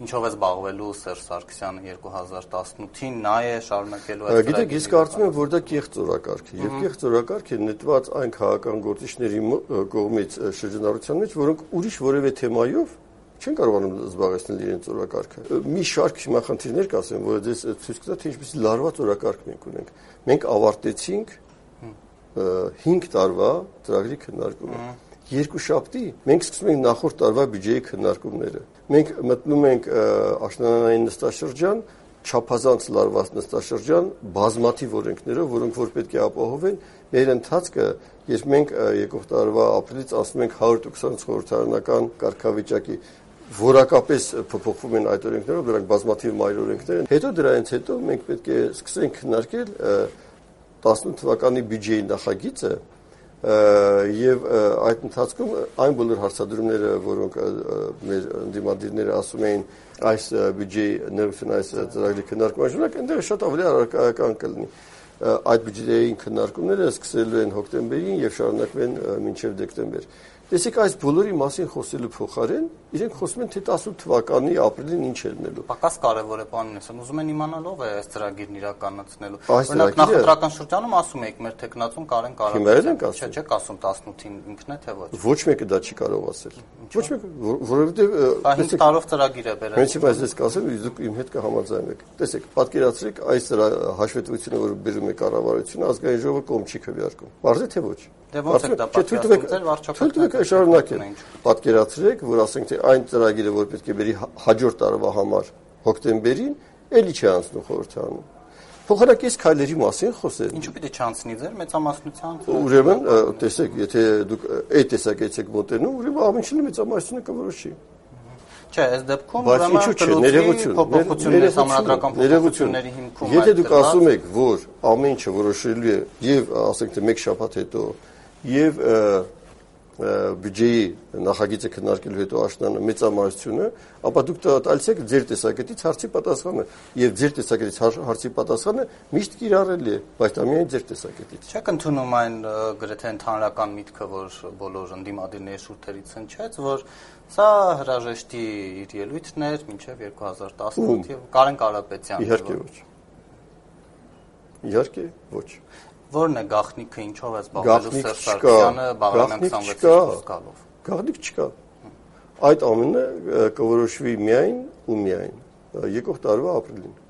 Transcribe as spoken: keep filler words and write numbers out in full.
Ինչով է զբաղվելու Սերժ Սարգսյանը երկու հազար տասնութին, նա է շարունակելու այդ ծրագիրը։ Գիտեք, ես կարծում եմ, որ դա կեղծ օրակարգ է, եւ կեղծ օրակարգ է նետված այն քաղաքական գործիչների կողմից շրջանառության մեջ, որոնք ուրիշ որևէ թեմայով չեն կարողանում զբաղեցնել իրենց օրակարգը։ Մի շարք հիմնախնդիրներ կասեմ, որ դες ցույց կտա, թե ինչպես լարված օրակարգ մենք ունենք։ Մենք ավարտեցինք հինգ տարվա ծրագրի քննարկումը։ Երկուշաբթի մենք սկսում ենք նախորդ տարվա բյուջեի քննարկումները։ Մենք մտնում ենք աշնանային նստաշրջան, չափազանց լարված նստաշրջան, բազմաթիվ օրենքներով, որոնք որ պետք է ապահովեն մեր ընթացքը, երբ մենք եկող տարվա ապրիլից ասում ենք հարյուր տոկոս խորհրդարանական կարգավիճակի որակապես փոփոխվում են այդ օրենքներով, դրանք բազմաթիվ մայր օրենքներ են։ Հետո դրանից հետո մենք պետք է սկսենք քննարկել տասնութ թվականի բյուջեի նախագիծը եւ այդ ընթացքում այն բոլոր հարցադրումները, որոնք մեր ընդդիմադիրները ասում էին այս բյուջեի ներողություն այս ծրագրի քննարկման ժամանակ, այնտեղ շատ ավելի առարկայական կլինի։ Այդ բյուջեի քննարկումները սկսելու են հոկտեմբերին եւ շարունակվեն մինչեւ դեկտեմբեր։ Տեսեք, այս բոլորի մասին խոսելու փոխարեն իրենք խոսում են թե տասնութ թվականի ապրիլին ինչ է լինելու։ Պակաս կարևոր է բանն է, ուզում են իմանալ ով է այս ծրագիրն իրականացնելու։ Օրինակ նախընտրական շրջանում ասում եք մեր տեխնացուն Կարեն Կարապետյան, չէ, չեք ասում տասնութին ինքն է թե ոչ։ Ոչ մեկը դա չի կարող ասել։ Ոչ մեկը, որովհետեւ հինգ տարով ծրագիր է բերել։ Հենց հիմա ես կասեմ, դուք իմ հետ կհամաձայնեք։ Տեսեք, պատկերացրեք այս հաշվետվությունը, որ բերում է կառավարությունը, ազգային ժողովը կողմ չի քվեարկում։ Բարձր թե ոչ։ Դե ոնց է դա պատկերացնում ձեր վարչակազմը։ Շարունակել։ Պատկերացրեք, որ ասենք թե այն ծրագիրը, որ պետք է բերի հաջորդ տարվա համար հոկտեմբերին, էլի չի անցնում խորհրդարանում։ Փոխանակից քայլերի մասին խոսել։ Ինչու՞ պիտի չանցնի ձեր մեծամասնության։ Ուրեմն, տեսեք, եթե դուք այդ տեսակետից եք մոտենում, ուրեմն ամենից մեծամասնությունը կորոշի։ Չէ, այս դեպքում ուրեմն փոփոխությունների համանդրական փոփոխությունների հիմքում։ Եթե դուք ասում եք, որ ամեն ինչը որոշելու է եւ ասենք թե մեկ շաբաթ հետո եւ բյուջեի նախագիծը քննարկելու հետո աշնանը մեծամասնությունը, ապա դուք տալիս եք ձեր տեսակետից հարցի պատասխանը, եւ ձեր տեսակետից հարցի պատասխանը միշտ կիրառելի է, բայց դա միայն ձեր տեսակետից։ Չեք ընդունում այն գրեթե ընդհանրական միտքը, որ բոլոր ընդդիմադիրների շուրթերից հնչեց, որ սա հրաժեշտի իր ելույթն էր մինչեւ երկու հազար տասնութ եւ Կարեն Կարապետյան։ Իհարկե ոչ։ Իհարկե ոչ։ Որն է գաղտնիքը, ինչով է զբաղվելու Սերժ Սարգսյանը Բաղրամյան քսանվեցի խոսքալով։ Գաղտնիք չկա։ Այդ ամենը կորոշվի միայն ու միայն եկող տարվա ապրիլին։